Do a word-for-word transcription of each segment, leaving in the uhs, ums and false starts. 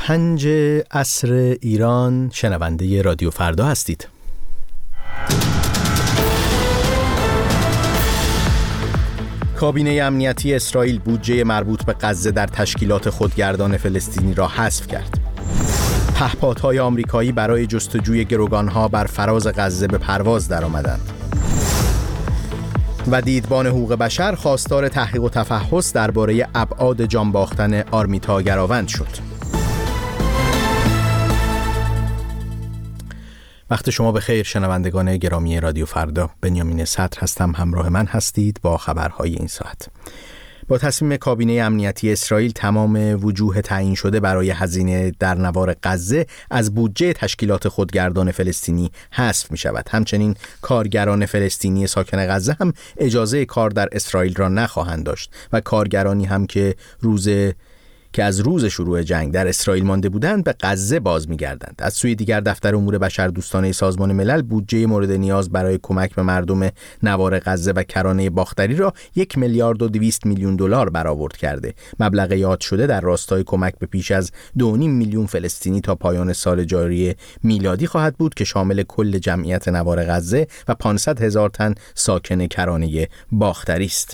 پنج عصر ایران شنونده رادیو فردا هستید. کابینه امنیتی اسرائیل بودجه مربوط به غزه در تشکیلات خودگردان فلسطینی را حذف کرد. پهپادهای آمریکایی برای جستجوی گروگانها بر فراز غزه به پرواز درآمدند. و دیدبان حقوق بشر خواستار تحقیق و تفحص درباره ابعاد جانباختن آرمیتا گراوند شد. وقت شما بخیر شنوندگان گرامی رادیو فردا. بنیامین صدر هستم، همراه من هستید با خبرهای این ساعت. با تصمیم کابینه امنیتی اسرائیل تمام وجوه تعیین شده برای هزینه در نوار غزه از بودجه تشکیلات خودگردان فلسطینی حذف می شود. همچنین کارگران فلسطینی ساکن غزه هم اجازه کار در اسرائیل را نخواهند داشت و کارگرانی هم که روز که از روز شروع جنگ در اسرائیل مانده بودند به غزه باز می‌گردند. از سوی دیگر دفتر امور بشردوستانه سازمان ملل بودجه مورد نیاز برای کمک به مردم نوار غزه و کرانه باختری را یک میلیارد و دویست میلیون دلار برآورد کرده. مبلغ یاد شده در راستای کمک به بیش از دو و نیم میلیون فلسطینی تا پایان سال جاری میلادی خواهد بود که شامل کل جمعیت نوار غزه و پانصد هزار تن ساکن کرانه باختری است.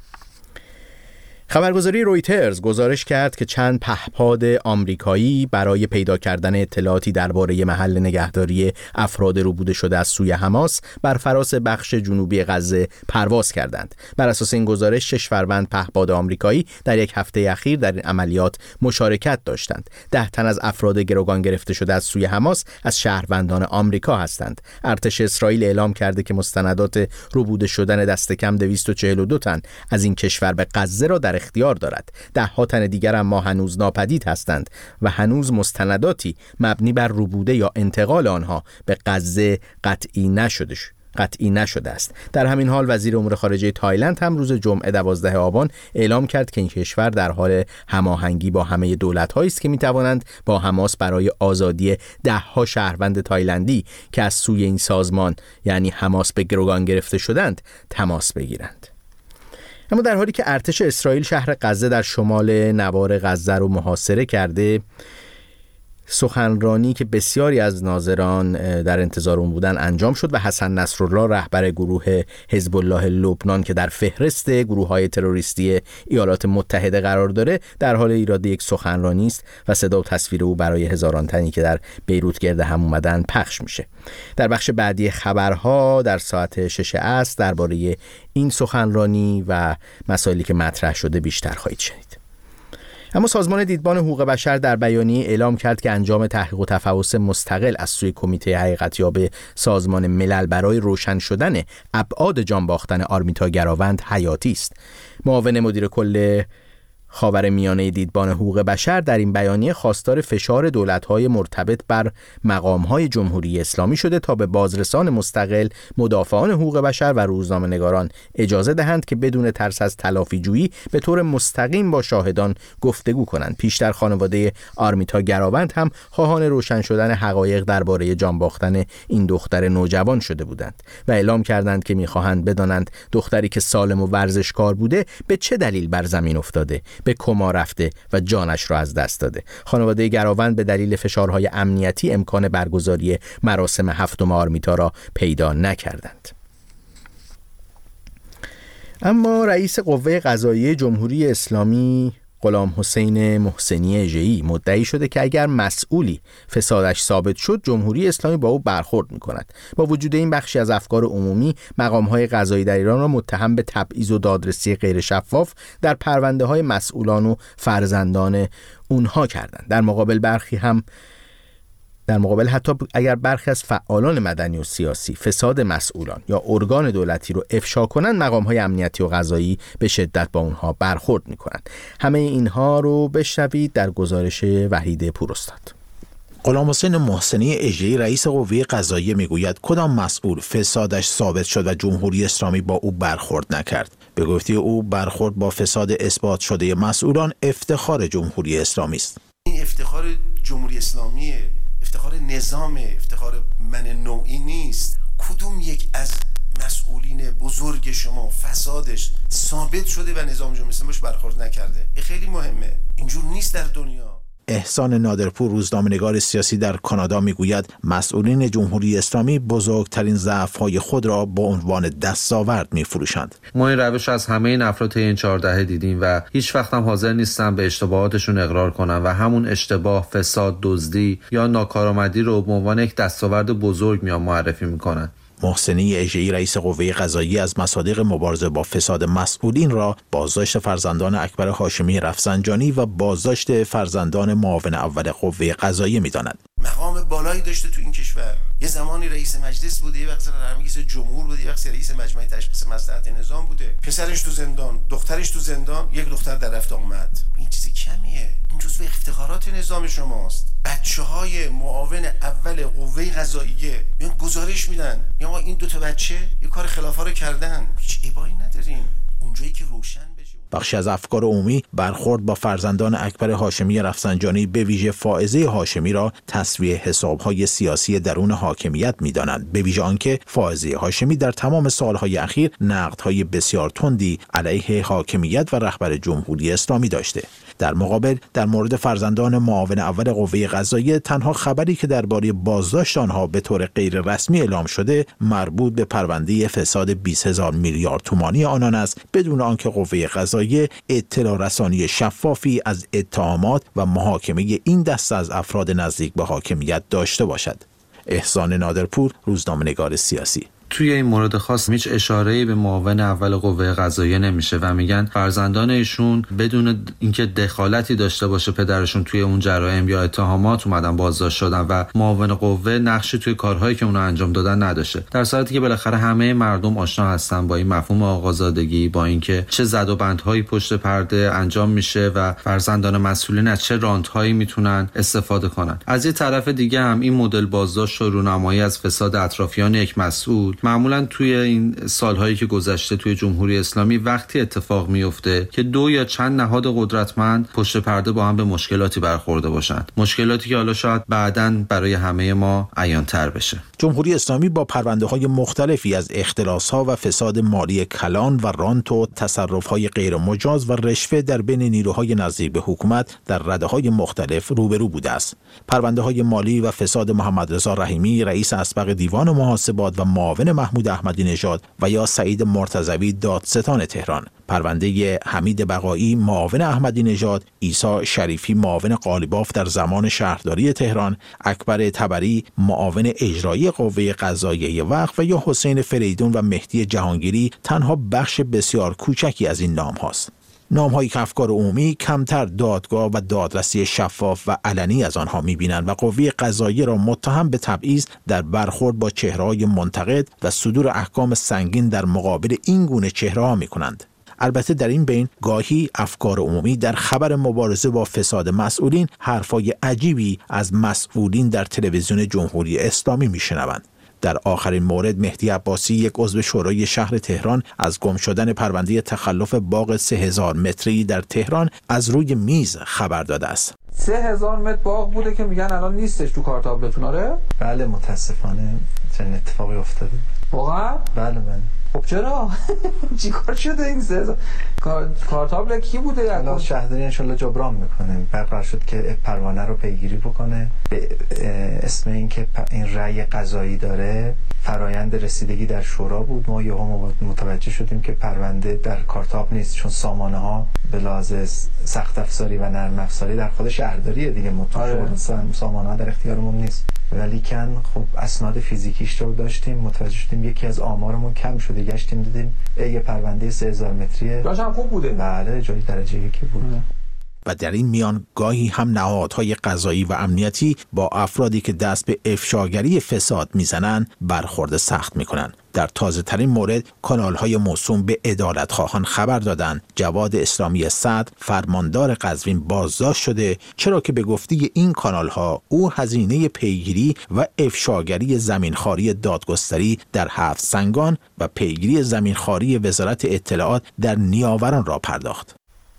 خبرگزاری رویترز گزارش کرد که چند پهپاد آمریکایی برای پیدا کردن اطلاعاتی درباره محل نگهداری افراد ربوده شده از سوی حماس بر فراز بخش جنوبی غزه پرواز کردند. بر اساس این گزارش شش فروند پهپاد آمریکایی در یک هفته اخیر در این عملیات مشارکت داشتند. ده تن از افراد گروگان گرفته شده از سوی حماس از شهروندان آمریکا هستند. ارتش اسرائیل اعلام کرده که مستندات ربوده شدن دست کم دویست و چهل و دو تن از این کشور به غزه را در اختیار دارد. ده ها تن دیگر اما هنوز ناپدید هستند و هنوز مستنداتی مبنی بر ربوده یا انتقال آنها به غزه قطعی نشده قطعی نشده است. در همین حال وزیر امور خارجه تایلند هم روز جمعه دوازده آبان اعلام کرد که این کشور در حال هماهنگی با همه دولت‌هایی است که می‌توانند با حماس برای آزادی ده ها شهروند تایلندی که از سوی این سازمان یعنی حماس به گروگان گرفته شدند تماس بگیرند. اما در حالی که ارتش اسرائیل شهر غزه در شمال نوار غزه رو محاصره کرده، سخنرانی که بسیاری از ناظران در انتظار اون بودن انجام شد و حسن نصرالله رهبر گروه حزب الله لبنان که در فهرست گروه‌های تروریستی ایالات متحده قرار داره در حال ایراد یک سخنرانی است و صدا و تصویر او برای هزاران تنی که در بیروت گرد هم اومدن پخش میشه. در بخش بعدی خبرها در ساعت شش عصر درباره این سخنرانی و مسائلی که مطرح شده بیشتر خواهید شنید. اما سازمان دیدبان حقوق بشر در بیانیه اعلام کرد که انجام تحقیق و تفحص مستقل از سوی کمیته حقیقتیاب سازمان ملل برای روشن شدن ابعاد جانباختن آرمیتا گراوند حیاتی است. معاون مدیر کل خاورمیانه دیدبان حقوق بشر در این بیانیه خواستار فشار دولت‌های مرتبط بر مقام‌های جمهوری اسلامی شده تا به بازرسان مستقل، مدافعان حقوق بشر و روزنامه‌نگاران اجازه دهند که بدون ترس از تلافی‌جویی به طور مستقیم با شاهدان گفتگو کنند. پیشتر خانواده آرمیتا گراوند هم خواهان روشن شدن حقایق درباره جانباختن این دختر نوجوان شده بودند و اعلام کردند که می‌خواهند بدانند دختری که سالم و ورزشکار بوده به چه دلیل بر زمین افتاده، به کما رفته و جانش را از دست داده. خانواده گراوند به دلیل فشارهای امنیتی امکان برگزاری مراسم هفتم آرمیتا را پیدا نکردند. اما رئیس قوه قضاییه جمهوری اسلامی غلام حسین محسنی اژه‌ای مدعی شده که اگر مسئولی فسادش ثابت شد جمهوری اسلامی با او برخورد می‌کند. با وجود این بخشی از افکار عمومی مقام‌های قضایی در ایران را متهم به تبعیض و دادرسی غیر شفاف در پرونده‌های مسئولان و فرزندان اونها کردند. در مقابل برخی هم در مقابل حتی اگر برخی از فعالان مدنی و سیاسی فساد مسئولان یا ارگان دولتی رو افشا کنند، مقام‌های امنیتی و قضایی به شدت با اونها برخورد می‌کنند. همه اینها رو بشنوید در گزارش وحید پوراستاد. غلام حسین محسنی اژه‌ای رئیس قوه قضاییه میگوید کدام مسئول فسادش ثابت شد و جمهوری اسلامی با او برخورد نکرد. به گفته او برخورد با فساد اثبات شده مسئولان افتخار جمهوری اسلامی است. این افتخار جمهوری اسلامیه، افتخار نظام، افتخار من نوعی نیست. کدوم یک از مسئولین بزرگ شما فسادش ثابت شده و نظام جمهوری اسلامی برخورد نکرده؟ این خیلی مهمه. اینجور نیست در دنیا. احسان نادرپور، روزنامه‌نگار سیاسی در کانادا، میگوید مسئولین جمهوری اسلامی بزرگترین ضعف‌های خود را با عنوان دستاورد می‌فروشند. ما این روش از همه این افراد این چهار دهه دیدیم و هیچ وقت هم حاضر نیستن به اشتباهاتشون اقرار کنن و همون اشتباه، فساد، دزدی یا ناکارآمدی رو به عنوان یک دستاورد بزرگ میان معرفی میکنن. محسنی اژه‌ای، رئیس قوه قضاییه، از مصادیق مبارزه با فساد مسئولین را بازداشت فرزندان اکبر هاشمی رفسنجانی و بازداشت فرزندان معاون اول قوه قضاییه می‌داند. مقام بالایی داشته تو این کشور. یه زمانی رئیس مجلس بوده، یه وقت رئیس جمهور بوده، یه وقت رئیس مجمع تشخیص مصلحت نظام بوده. پسرش تو زندان، دخترش تو زندان، یک دختر در رفت آمد. این چیز کمیه. این جزو افتخارات نظام شماست. بچه‌های معاون اول قوه قضاییه میان گزارش میدن، میگن این دو تا بچه یه کار خلافا رو کردن. هیچ ابایی نداریم. اونجایی که روشن بشه. بخشی از افکار عمومی برخورد با فرزندان اکبر هاشمی رفسنجانی، به ویژه فائزه هاشمی، را تسویه حساب‌های سیاسی درون حاکمیت می‌دانند، به ویژه آنکه فائزه هاشمی در تمام سال‌های اخیر نقدهای بسیار تندی علیه حاکمیت و رهبر جمهوری اسلامی داشته. در مقابل در مورد فرزندان معاون اول قوه قضاییه تنها خبری که درباره بازداشت آنها به طور غیر رسمی اعلام شده مربوط به پرونده فساد بیست هزار میلیارد تومانی آنان است، بدون آنکه قوه قضاییه اطلاع رسانی شفافی از اتهامات و محاکمه این دسته از افراد نزدیک به حاکمیت داشته باشد. احسان نادرپور، روزنامه‌نگار سیاسی. توی این مورد خاص هیچ اشاره‌ای به معاون اول قوه قضاییه نمیشه و میگن فرزندان ایشون بدون اینکه دخالتی داشته باشه پدرشون توی اون جرایم یا اتهامات اومدن بازداشت شدن و معاون قوه نقشی توی کارهایی که اونا انجام دادن نداشته، در صورتی که بالاخره همه مردم آشنا هستن با این مفهوم آقازادگی، با اینکه چه زد و بندهایی پشت پرده انجام میشه و فرزندان مسئولین از چه رانت‌هایی میتونن استفاده کنن. از یه طرف دیگه هم این مدل بازداشت و رونمایی از فساد اطرافیان یک مسئول معمولا توی این سالهایی که گذشته توی جمهوری اسلامی وقتی اتفاق میفته که دو یا چند نهاد قدرتمند پشت پرده با هم به مشکلاتی برخورده باشند، مشکلاتی که حالا شاید بعداً برای همه ما عیان‌تر بشه. جمهوری اسلامی با پرونده‌های مختلفی از اختلاس‌ها و فساد مالی کلان و رانت و تصرف‌های غیر مجاز و رشوه در بین نیروهای نزدیک به حکومت در رده‌های مختلف روبرو بوده است. پرونده‌های مالی و فساد محمد رضا رحیمی، رئیس اسبق دیوان محاسبات و معاون محمود احمدی نژاد، و یا سعید مرتضوی، دادستان تهران، پرونده حمید بقایی، معاون احمدی نژاد، عیسی شریفی، معاون قالیباف در زمان شهرداری تهران، اکبر طبری، معاون اجرایی قوه قضاییه وقت، و یا حسین فریدون و مهدی جهانگیری تنها بخش بسیار کوچکی از این نام هاست. نام‌هایی که افکار عمومی کمتر دادگاه و دادرسی شفاف و علنی از آنها می‌بینند و قوه قضاییه را متهم به تبعیض در برخورد با چهره‌های منتقد و صدور احکام سنگین در مقابل این گونه چهره‌ها می‌کنند. البته در این بین گاهی افکار عمومی در خبر مبارزه با فساد مسئولین حرفای عجیبی از مسئولین در تلویزیون جمهوری اسلامی می‌شنوند. در آخرین مورد مهدی عباسی، یک عضو شورای شهر تهران، از گم شدن پرونده تخلف باغ سه هزار متری در تهران از روی میز خبر داده است. سه هزار متر باغ بوده که میگن الان نیستش تو کارتابلتون. آره؟ بله متاسفانه چنین اتفاقی افتاده. واقعا؟ بله بله. خب چرا؟ چی کار شده این سه هزار؟ کارتابل کی بوده؟ الان شهرداری انشالله جبران میکنه. قرار شد که پروانه رو پیگیری بکنه. به اسم این که این رأی قضایی داره، فرایند رسیدگی در شورا بود. ما یهو متوجه شدیم که پرونده در کارتاب نیست، چون سامانه ها به لحاظ سخت افزاری و نرم افزاری در خود شهرداریه دیگه. مطمئن سامانه ها در اختیارمون نیست. ولیکن خب اسناد فیزیکیش رو داشتیم، متوجه شدیم یکی از آمارمون کم شده، گشتیم دیدیم یه پرونده سه هزار متریه. جاش هم خوب بوده. بله جای درجه یکی بود. اه. و در این میان گاهی هم نهادهای قضایی و امنیتی با افرادی که دست به افشاگری فساد میزنند برخورد سخت میکنند. در تازه ترین مورد کانال‌های موسوم به عدالت‌خواهان خبر دادند جواد اسلامی صدر، فرماندار قزوین، بازداشت شده، چرا که به گفته این کانال‌ها او هزینه پیگیری و افشاگری زمینخواری دادگستری در هفت سنگان و پیگیری زمینخواری وزارت اطلاعات در نیاوران را پرداخت.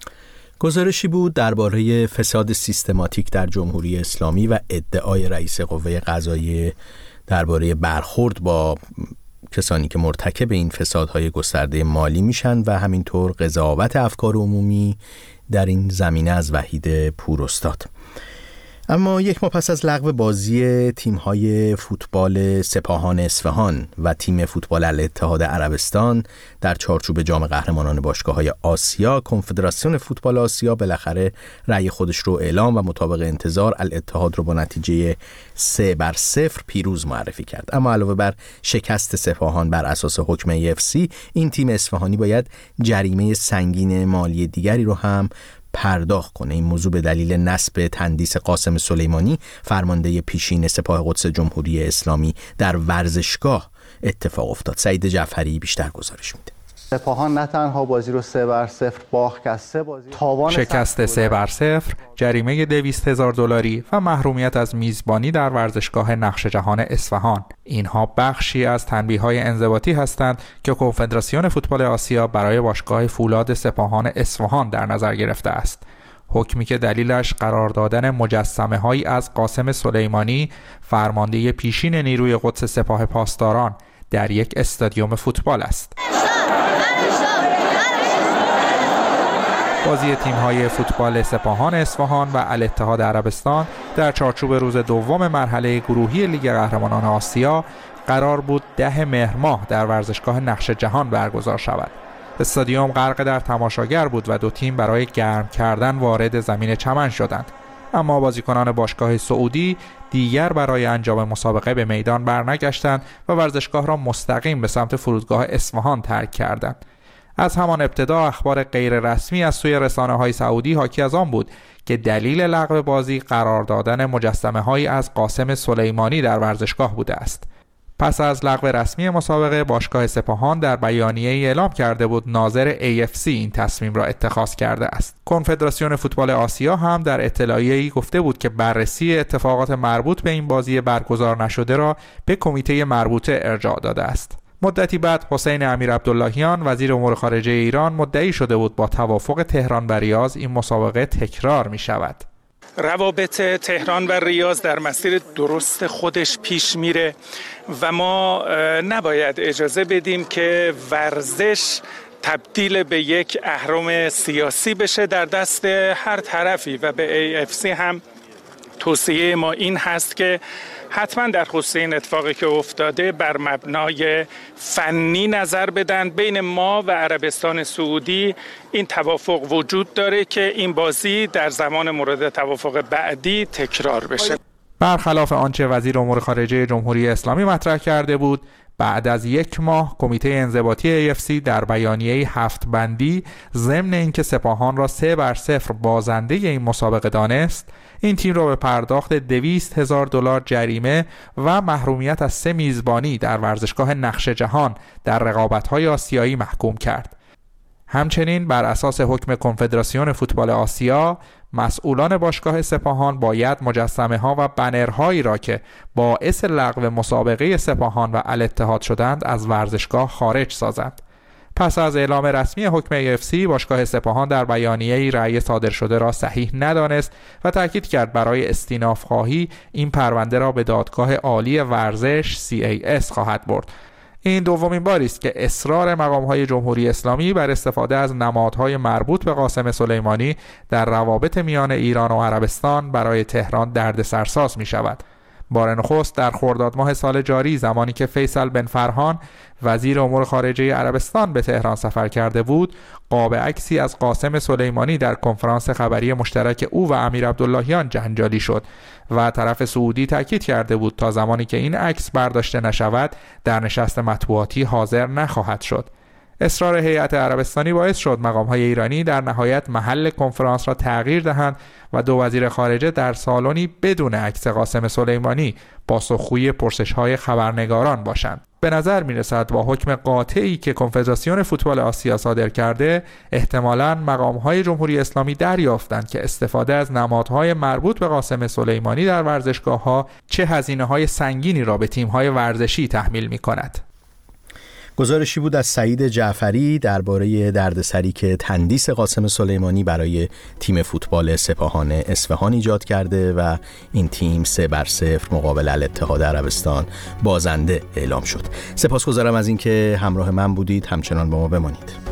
گزارشی بود درباره فساد سیستماتیک در جمهوری اسلامی و ادعای رئیس قوه قضاییه درباره برخورد با کسانی که مرتکب این فسادهای گسترده مالی میشن و همینطور قضاوت افکار عمومی در این زمینه از وحید پوراستاد. اما یک ماه پس از لغو بازی تیم‌های فوتبال سپاهان اصفهان و تیم فوتبال الاتحاد عربستان در چارچوب جام قهرمانان باشگاه‌های آسیا، کنفدراسیون فوتبال آسیا بالاخره رأی خودش رو اعلام و مطابق انتظار الاتحاد رو با نتیجه سه بر صفر پیروز معرفی کرد. اما علاوه بر شکست سپاهان بر اساس حکم ای اف سی، این تیم اصفهانی باید جریمه سنگین مالی دیگری رو هم پرداخت کنه. این موضوع به دلیل نصب تندیس قاسم سلیمانی، فرمانده پیشین سپاه قدس جمهوری اسلامی، در ورزشگاه اتفاق افتاد. سعید جعفری بیشتر گزارش میده. سپاهان نه تنها بازی رو سه بر صفر باخت که سه بازی تاوان شکست سه بر صفر، جریمه دویست هزار دلاری و محرومیت از میزبانی در ورزشگاه نقش جهان اصفهان. اینها بخشی از تنبیه‌های انضباطی هستند که کنفدراسیون فوتبال آسیا برای باشگاه فولاد سپاهان اصفهان در نظر گرفته است. حکمی که دلیلش قرار دادن مجسمه‌هایی از قاسم سلیمانی، فرمانده پیشین نیروی قدس سپاه پاسداران، در یک استادیوم فوتبال است. بازی تیم‌های فوتبال سپاهان اصفهان و الاتحاد عربستان در چارچوب روز دوم مرحله گروهی لیگ قهرمانان آسیا قرار بود ده مهر ماه در ورزشگاه نقش جهان برگزار شود. استادیوم غرق در تماشاگر بود و دو تیم برای گرم کردن وارد زمین چمن شدند. اما بازیکنان باشگاه سعودی دیگر برای انجام مسابقه به میدان برنگشتند و ورزشگاه را مستقیم به سمت فرودگاه اصفهان ترک کردند. از همان ابتدا اخبار غیر رسمی از سوی رسانه‌های سعودی حاکی از آن بود که دلیل لغو بازی قرار دادن مجسمه‌هایی از قاسم سلیمانی در ورزشگاه بوده است. پس از لغو رسمی مسابقه، باشگاه سپاهان در بیانیه‌ای اعلام کرده بود ناظر ای اف سی این تصمیم را اتخاذ کرده است. کنفدراسیون فوتبال آسیا هم در اطلاعیه‌ای گفته بود که بررسی اتفاقات مربوط به این بازی برگزار نشده را به کمیته مربوطه ارجاع داده است. مدتی بعد حسین امیرعبداللهیان وزیر امور خارجه ایران مدعی شده بود با توافق تهران و ریاض این مسابقه تکرار می شود. روابط تهران و ریاض در مسیر درست خودش پیش میره و ما نباید اجازه بدیم که ورزش تبدیل به یک اهرم سیاسی بشه در دست هر طرفی و به ای اف سی هم توصیه ما این هست که حتما در خصوص این اتفاقی که افتاده بر مبنای فنی نظر بدن. بین ما و عربستان سعودی این توافق وجود داره که این بازی در زمان مورد توافق بعدی تکرار بشه. برخلاف آنچه وزیر امور خارجه جمهوری اسلامی مطرح کرده بود، بعد از یک ماه کمیته انضباطی ای اف سی در بیانیه هفت بندی ضمن اینکه سپاهان را سه بر صفر بازنده این مسابقه دانست، این تیم را به پرداخت دویست هزار دلار جریمه و محرومیت از سه میزبانی در ورزشگاه نقش جهان در رقابت‌های آسیایی محکوم کرد. همچنین بر اساس حکم کنفدراسیون فوتبال آسیا، مسئولان باشگاه سپاهان باید مجسمه‌ها و بنرهایی را که باعث لغو مسابقه سپاهان و الاتحاد شدند از ورزشگاه خارج سازند. پس از اعلام رسمی حکم ای اف سی، باشگاه سپاهان در بیانیه‌ای رأی صادر شده را صحیح ندانست و تاکید کرد برای استیناف خواهی این پرونده را به دادگاه عالی ورزش سی ای اس خواهد برد. این دومین باری است که اصرار مقام‌های جمهوری اسلامی بر استفاده از نمادهای مربوط به قاسم سلیمانی در روابط میان ایران و عربستان برای تهران دردسرساز می‌شود. بار نخست در خرداد ماه سال جاری، زمانی که فیصل بن فرهان وزیر امور خارجه عربستان به تهران سفر کرده بود، قاب عکسی از قاسم سلیمانی در کنفرانس خبری مشترک او و امیرعبداللهیان جنجالی شد و طرف سعودی تاکید کرده بود تا زمانی که این عکس برداشته نشود در نشست مطبوعاتی حاضر نخواهد شد. اصرار هیئت عربستانی باعث شد مقام‌های ایرانی در نهایت محل کنفرانس را تغییر دهند و دو وزیر خارجه در سالنی بدون عکس قاسم سلیمانی پاسخگوی پرسش‌های خبرنگاران باشند. به نظر می‌رسد با حکم قاطعی که کنفدراسیون فوتبال آسیا صادر کرده، احتمالاً مقام‌های جمهوری اسلامی دریافتند که استفاده از نمادهای مربوط به قاسم سلیمانی در ورزشگاه‌ها چه هزینه‌های سنگینی را به تیم‌های ورزشی تحمیل می‌کند. گزارشی بود از سعید جعفری درباره دردسری که تندیس قاسم سلیمانی برای تیم فوتبال سپاهان اصفهان ایجاد کرده و این تیم سه بر صفر مقابل الاتحاد عربستان بازنده اعلام شد. سپاسگزارم از اینکه همراه من بودید، همچنان با ما بمانید.